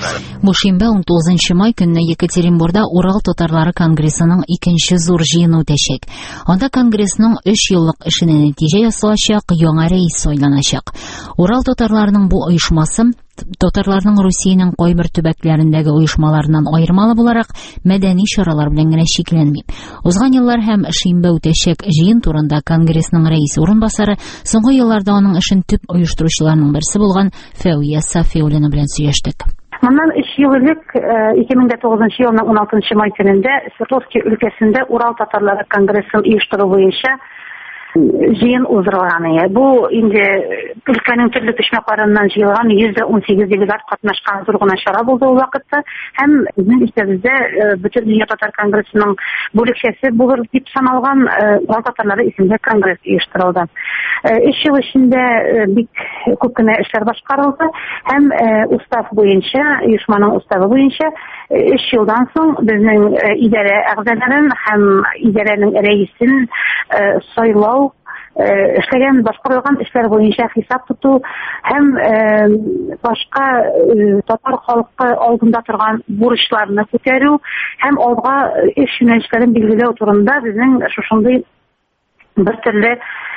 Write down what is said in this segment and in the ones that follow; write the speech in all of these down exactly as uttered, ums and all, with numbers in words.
Бу шимбә унтугызынчы май көнне Екатеринбурда Урал татарлары конгрессының икенче зур җыены үтәчәк. Анда конгрессның өч еллык эшенә нәтиҗә ясалачак, яңа рәис сайланачак. Урал татарларының бу оешмасы татарларның Русиянең кайбер төбәкләрендәге оешмаларыннан аермалы буларак мәдәни чаралар белән генә чикләнми. Узган еллар һәм шимбә үтәчәк җыен турында конгрессның рәис урынбасары соңгы елларда аның эшен төп оештыручыларның берсе булган Фәвия Сафиуллина белән сөйләштек. Моннан өч ел элек, ике мең тугызынчы елның он алтынчы май көнендә Свердловск өлкәсендә Урал татарлары конгрессын оештыру буенча җыен уздырылган иде. Бу инде өлкәнең төрле почмакларыннан җыелган йөз ун сигез делегат катнашкан зур гына чара булды ул вакытта. Һәм безнең исәбездә бөтен дөнья татар конгрессының бүлекчәсе булыр дип саналган Урал татарлары исемле конгресс оештырылды. Өч ел эчендә бик күп кенә эшләр башкарылды һәм устав буенча, оешманың уставы буенча өч елдан соң безнең идарә әгъзаларын һәм идарәнең рәисен сайлау, эшләгән башкарылган эшләр буенча хисап тоту һәм башка татар халкы алдында торган бурычларны күтәрү һәм алга эш юнәлешләрен билгеләү турында безнең шушындый бер төрле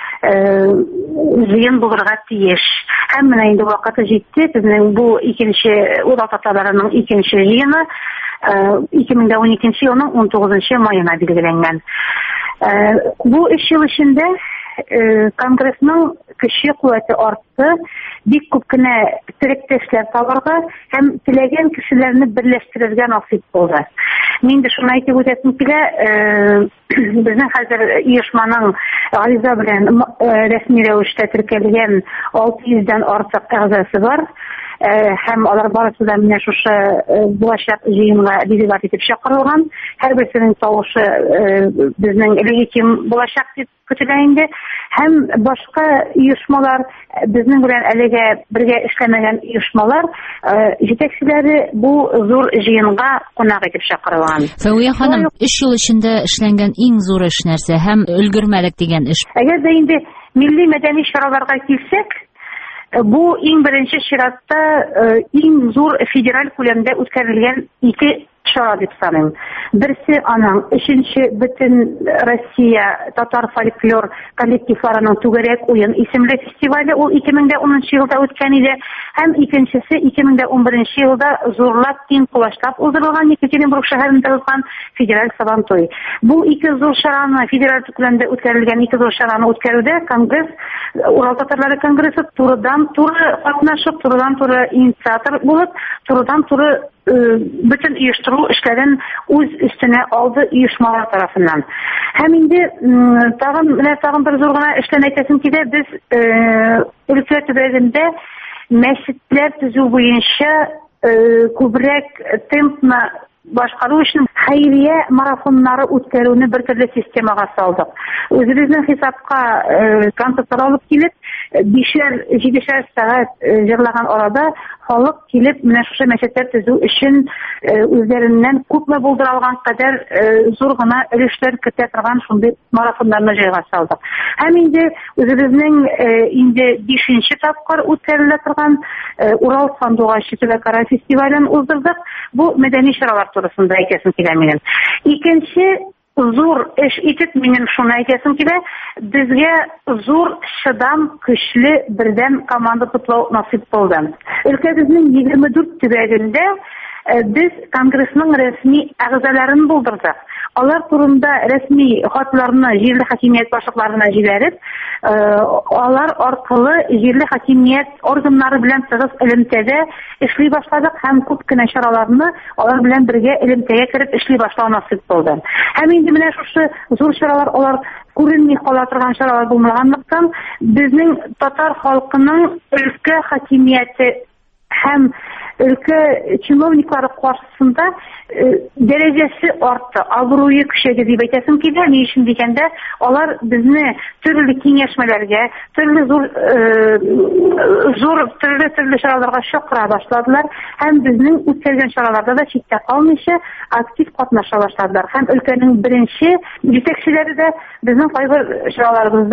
җыен булырга тиеш. Һәм менә инде вакыты җитте, безнең бу икенче Урал татарларының икенче җыены ике мең он икенче елның он тугызынчы маена билгеләнгән. Бу өч ел эчендә конгрессның көче куәте артты, бик күп кенә теләктәшләр табарга һәм теләгән кешеләрне берләштерергә насыйп булды. Мин дә шуны әйтеп үтәсем килә, безнең хәзер оешманың гариза белән рәсми рәвештә теркәлгән алты йөздән артык әгъзасы бар. Һәм алар барысы да менә шушы булачак җыенга делегат итеп чакырылган. Һәрберсенең тавышы безнең легитим булачак дип көтелә инде. Һәм башка оешмалар, безнең белән әлегә бергә эшләмәгән оешмалар җитәкчеләре бу зур җыенга кунак итеп чакырылган. Фәвия ханым, өч ел эчендә эшләнгән иң зур эш нәрсә һәм өлгермәлек дигән эш? Әгәр дә инде милли мәдәни чараларга килсәк, бу иң беренче чиратта иң зур федераль күләмдә үткәрелгән ике чара дип саныйм. Берсе аның өченче бөтен Россия татар фольклор коллективларының түгәрәк уен исемле фестивале, ул ике мең унынчы елда үткән иде. Һәм икенчесе ике мең унберенче елда зурлап киң кулачлап уздырылган Екатеринбург шәһәрендә узган федераль Сабантуй. Бу ике зур чараны, федераль күләмдә үткәрелгән ике зур чараны үткәрүдә конгресс, Урал татарлары конгрессы турыдан-туры катнашып, турыдан-туры инициатор булып, турыдан-туры бөтен оештыру эшләрен үз өстенә алды оешмалар тарафыннан. Һәм инде тагын менә тагын бер зур гына эшлән әйтәсем килә, без өлкә төбәгендә мәчетләр төзү буенча күбрәк темпны башкару өчен хәйрия марафоннары үткәрүне бер төрле системага салдык. Үзебезнең хисапка концертлар алып килеп, бишәр җидешәр сәгать җырлаган арада халык килеп, менә шушы мәчетләр төзү өчен үзләреннән күпме булдырылган кадәр зур гына өлешләр көтә торган шундый марафоннарны җайга салдык. Һәм инде үзебезнең инде бишенче тапкыр үткәрелә торган Урал сандугачы төбәкара фестивален уздырдык. Бу мәдәни чаралар турысында әйтәсем килә минем. Икенче зур эш итеп минем шуны әйтәсем килә, безгә зур чыдам, көчле бердәм команда туплау насыйп булды. Өлкәбезнең егерме дүрт төбәгендә без конгрессның рәсми әгъзаларын булдырдык. Алар турында рәсми хатларны җирле хакимият башлыкларына җибәреп, алар аркылы җирле хакимият органнары белән тыгыз элемтәдә эшли башладык һәм күп кенә чараларны алар белән бергә элемтәгә кереп эшли башлау насыйп булды. Һәм инде менә шушы зур чаралар алар күренми кала торган чаралар булмаганлыктан, безнең татар халкының өлкә хакимияте һәм өлкә чиновниклары каршысында дәрәҗәсе артты, абруе көчәде дип әйтәсем килә. Ни өчен дигәндә, алар безне төрле киңәшмәләргә, төрле зур зур төрле төрле чараларга чакыра башладылар һәм безнең үткәргән чараларда да читтә калмыйча актив катнаша башладылар. Һәм өлкәнең беренче җитәкчеләре дә безнең кайбер чараларыбызда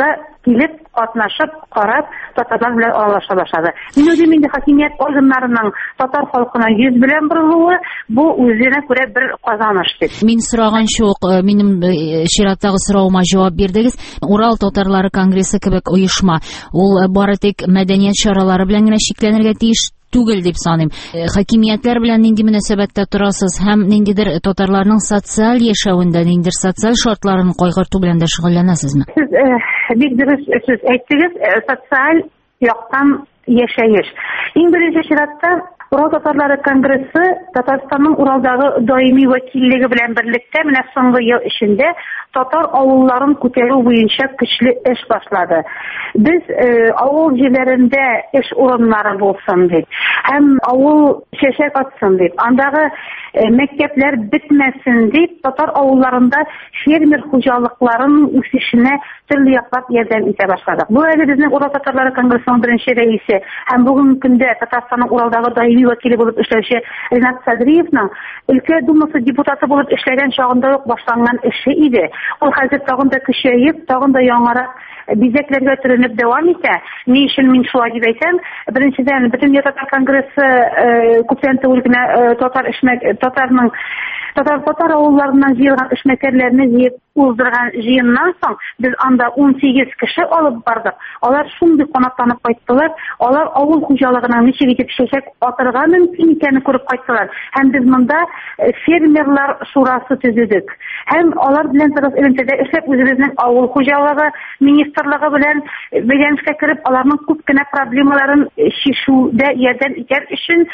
килеп, катнашып, карап, татарлар белән аралаша башлады. Мин үзем инде хакимият органнарының татар халкына йөз белән борылуы, бу үзенә күрә бер казаныш дип. Мин сораганча ук, минем чираттагы сорауыма җавап бирдегез. Урал татарлары конгрессы кебек оешма, ул бары тик мәдәният чаралары белән генә шикләнергә тиеш түгел дип саныйм. Хакимиятләр белән нинди мөнәсәбәттә торасыз һәм ниндидер татарларның социаль яшәвендә ниндидер социаль шартларын кайгырту белән дә шөгыльләнәсезме? Сез бик дөрес сүз әйттегез, социаль яктан яшәеш. Иң беренче чиратта Урал татарлары конгрессы Татарстанның Уралдагы даими вәкиллеге белән берлектә менә соңгы ел эчендә татар авылларын күтәрү буенча көчле эш башлады. Без э, авыл җирләрендә эш урыннары булсын дип, һәм авыл чәчәк атсын дип, андагы э, мәктәпләр бетмәсен дип, татар авылларында фермер хуҗалыкларын үсешенә төрле яклап ярдәм итә башладык. Бу әле безнең Урал татарлары конгрессының беренче рәисе һәм бүгенге көндә Татарстанның Уралдагы даими вәкиле булып эшләүче Ринат Садриевның өлкә думасы депутаты булып эшләгән чагында ук башланган эше иде. Ул хәзер тагын да көчәеп, тагын да яңарак бизәкләргә төренеп дәвам итә. Ни өчен мин шулай дип әйтәм? Беренчедән, бөтен татар конгрессы күптән түгел генә татар эшмәк татарның татар татар авылларыннан җыелган эшмәкәрләрне җыеп уздырган җыеннан соң без анда ун сигез кеше алып бардык. Алар шундый канатланып кайттылар. Алар авыл хуҗалыгына ничек итеп чәчәк атырга мөмкин икәнен күреп кайттылар. Һәм без монда фермерлар шурасы төзедек. Һәм алар белән тарас элемтәдә эшләп үзебезнең авыл хуҗалыгы министрлыгы белән бәйләнешкә кереп, аларның күп кенә проблемаларын чишүдә ярдәм итәр өчен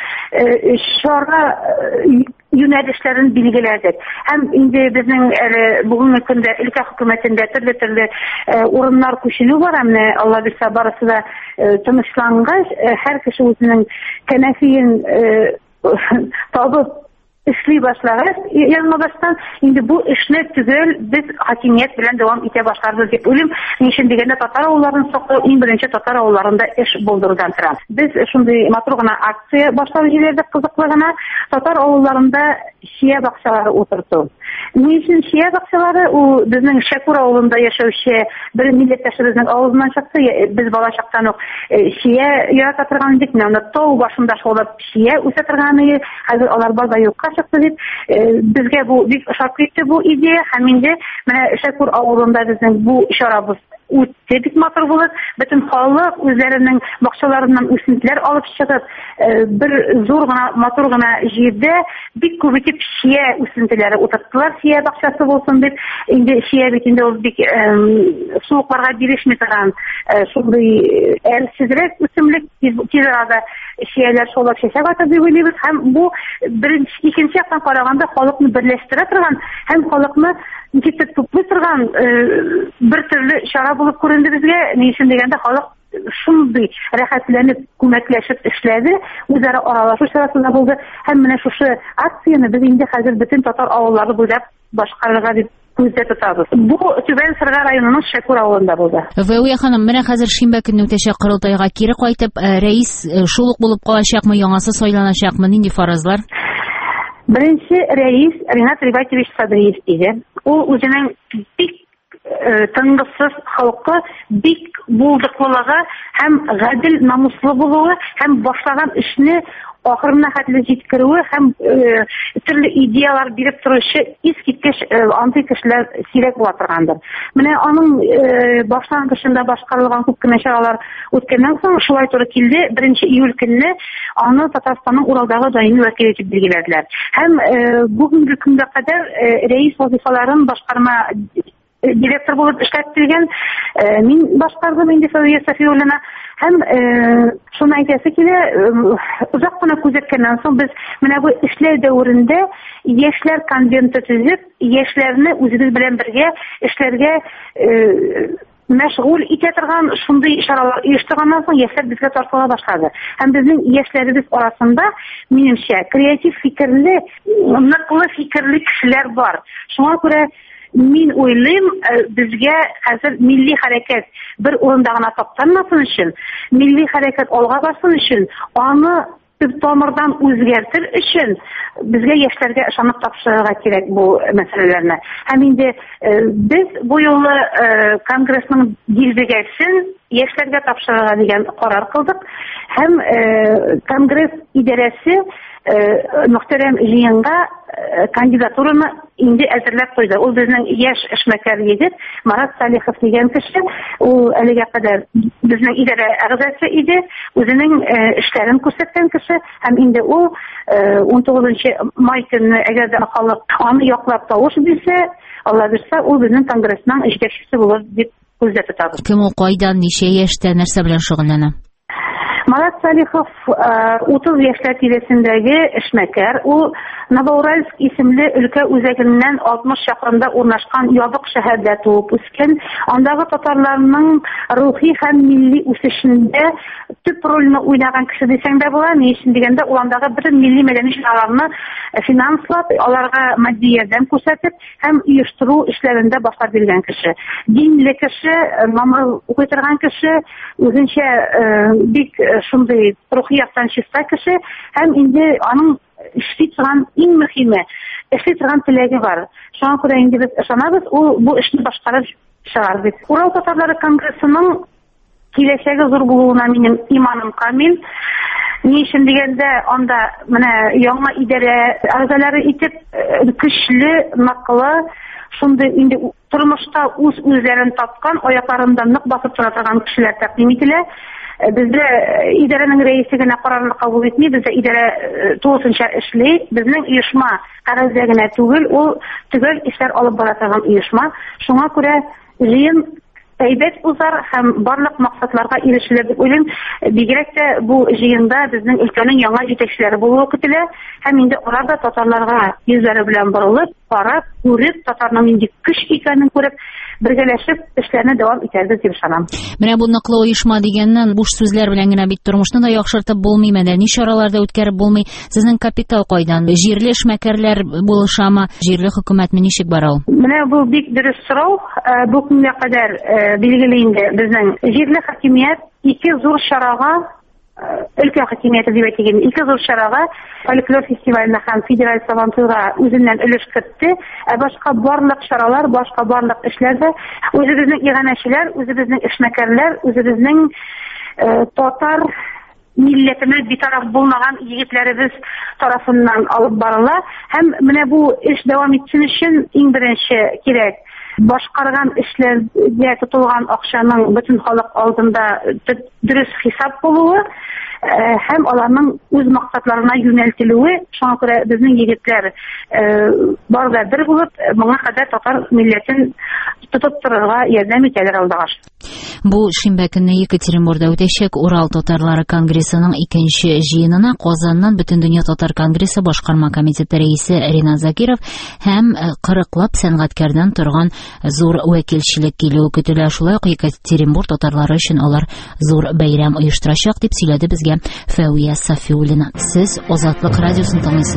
чара юнәлешләрен билгеләдек. Һәм инде безнең әле бүгенге көндә өлкә хөкүмәтендә төрле-төрле урыннар күченү бар. Менә Алла бирсә барысы да тынычлангач, һәр кеше үзенең кәнәфиен табып эшли башлагач, яңа баштан инде бу эшне түгел без хакимият белән дәвам итә башларбыз дип уйлыйм. Ни өчен дигәндә татар авылларын саклау иң беренче татар авылларында эш булдырудан тора. Без шундый матур гына акция башлап җибәрдек, кызыклы гына татар авылларында шия бакчалары утырту. Ни өчен шия бакчалары? Ул безнең Шәкүр авылында яшәүче бер милләттәшебезнең авызыннан чыкты. Без бала чактан ук шия ярата торган идек. Менә тау башында шулап шия үсә торган иде. Хәзер алар база юкка чыкты дип, безгә бу бик ошап китте бу идея. Һәм инде менә Шәкүр авылында безнең бу чарабыз үтте бик матур булып, бөтен халык үзләренең бакчаларыннан үсентеләр алып чыгып, бер зур гына матур гына җирдә бик күп итеп шия үсентеләре утырттылар, шия бакчасы булсын дип. Инде шия бит инде ул бик суыкларга бирешми торган шундый әрсезрәк үсемлек, тиз арада шияләр шулап чәчәк атып дип уйлыйбыз. Һәм бу беренче икенче яктан караганда халыкны берләштерә торган һәм халыкны ничектер туплый торган бер төрле чара булып күренде безгә. Ни өчен дигәндә, халык шундый рәхәтләнеп, күмәкләшеп эшләде, үзара аралашу чарасы да булды. Һәм менә шушы акцияне без инде хәзер бөтен татар авыллары буйлап башкарырга дип күздә тотабыз. Бу Түбән Сырга районының Шәкүр авылында булды. Вәүия ханым, менә хәзер шимбә көнне үтәчәк корылтайга кире кайтып, рәис шул ук булып калачакмы, яңасы сайланачакмы, нинди фаразлар? Беренче рәис Ринат Рибатович Садриев иде. Ул үзенең бик тынгысыз халкы, бик булдыклылыгы һәм гадел, намуслы булуы һәм башлаган эшне ахырына хәтле җиткерүе һәм төрле идеялар биреп торучы искиткеч антый кешеләр сирәк була торгандыр. Менә аның башлангычында башкарылган күп кенә чаралар үткәннән соң шулай туры килде. Беренче июль көнне аны Татарстанның Уралдагы даими вәкиле дип билгеләделәр. Һәм бүгенге көнгә кадәр рәис вазифаларын башкарма директор булып эшләп килгән мин башкардым инде Фәүия Сафиуллина. Һәм шуны әйтәсе килә, озак кына күзәткәннән соң без менә бу эшләр дәверендә яшьләр конвенты төзеп, яшьләрне үзебез белән бергә эшләргә мәшгуль итә торган шундый чаралар оештырганнан соң яшьләр безгә тартыла башлады. Һәм безнең яшьләребез арасында, минемчә, креатив фикерле, ныклы фикерле кешеләр бар. Шуңа күрә мин уйлыйм, безгә хәзер милли хәрәкәт бер урында гына таптанмасын өчен, милли хәрәкәт алга бассын өчен, аны төп тамырдан үзгәртер өчен безгә яшьләргә ышанып тапшырырга кирәк бу мәсьәләләрне. Һәм инде без бу юлы конгрессның дилбегәсен яшьләргә тапшырырга дигән карар кылдык. Һәм конгресс идарәсе мөхтәрәм җыенга кандидатураны инде әзерләп куйды. Ул безнең яшь эшмәкәр егет Марат Салихов дигән кеше. Ул әлегә кадәр безнең идарә әгъзасы иде, үзенең эшләрен күрсәткән кеше. Һәм инде ул он тугызынчы май көнне әгәр дә халык аны яклап тавыш бирсә, Алла бирсә, ул безнең конгрессның җитәкчесе булыр дип күздә тотабыз. Кем ул, кайдан, ничә яшьтә, нәрсә белән шөгыльләнә? Марат Салихов утыз яшьләр тирәсендәге эшмәкәр. Ул Новоуральск исемле өлкә үзәгеннән алтмыш чакрымда урнашкан ябык шәһәрдә туып үскән. Андагы татарларның рухи һәм милли үсешендә төп рольне уйнаган кеше дисәң дә була. Ни өчен дигәндә, ул андагы бер милли мәдәни чараларны финанслап, аларга матди ярдәм күрсәтеп һәм оештыру эшләрендә башлап биргән кеше. Динле кеше, намаз укый торган кеше, үзенчә бик шундый рухи яктан чиста кеше. Һәм инде аның эшли торган иң мөһиме, эшли торган теләге бар. Шуңа күрә инде без ышанабыз, ул бу эшне башкарып чыгар дип. Урал татарлары конгрессының киләчәге зур булуына минем иманым камил. Ни өчен дигәндә, анда менә яңа идарә әгъзалары итеп көчле, наклы, шундый инде тормышта үз үзләрен тапкан, аякларында нык басып тора торган кешеләр тәкъдим ителә. Бездә идарәнең рәисе генә карарны кабул итми, бездә идарә тулысынча эшли. Безнең оешма кәгазьдә генә түгел, ул төгәл эшләр алып бара торган оешма. Шуңа күрә җыен әйбәт узар һәм барлык максатларга ирешелер дип уйлыйм. Бигрәк тә бу җыенда безнең өлкәнең яңа җитәкчеләре булуы көтелә. Һәм инде аларда татарларга йөзләре белән борылып, карап, күреп, татарның нинди көч икәнен күреп, бергәләшеп эшләрне дәвам итәрбез дип ышанам. Менә бу ныклы оешма дигәннән буш сүзләр белән генә бит тормышны да яхшыртып булмый, мәдәни чараларда үткәреп булмый. Сезнең капитал кайдан? Җирле эшмәкәрләр булышамы? Җирле хөкүмәтме, ничек бара ул? Менә бу бик дөрес сорау. Бу көнгә кадәр билгеле инде безнең җирле хакимият ике зур чарага, өлкә хакимияте дип әйтегез, ике зур чарага, фольклор фестиваленә һәм федераль сабантуйга үзеннән өлеш кертте. Ә башка барлык чаралар, башка барлык эшләрдә үзебезнең иганәчеләр, үзебезнең эшмәкәрләр, үзебезнең татар милләтенә битараф булмаган егетләребез тарафыннан алып барыла. Һәм менә бу эш дәвам итсен өчен иң беренче кирәк башкарган эшләргә тотылган акчаның бөтен халык алдында дөрес хисап булуы һәм аларның үз максатларына юнәлтелүе. Шуңа күрә безнең егетләр барда бер булып, моңа кадәр татар милләтен тотып торырга ярдәм итәләр алдагаш. Бу шимбә көнне Екатеринбургда үтәчәк Урал татарлары конгрессының икенче җыенына Казаннан Бөтендөнья татар конгрессы башкарма комитеты рәисе Ринат Закиров һәм кырыклап сәнгатькәрдән торган зур вәкилчелек килүе көтелә. Шулай ук Екатеринбург татарлары өчен алар зур бәйрәм оештырачак дип сөйләде безгә Фәвия Сафиуллина. Сез Азатлык радиосын тыңлыйсыз.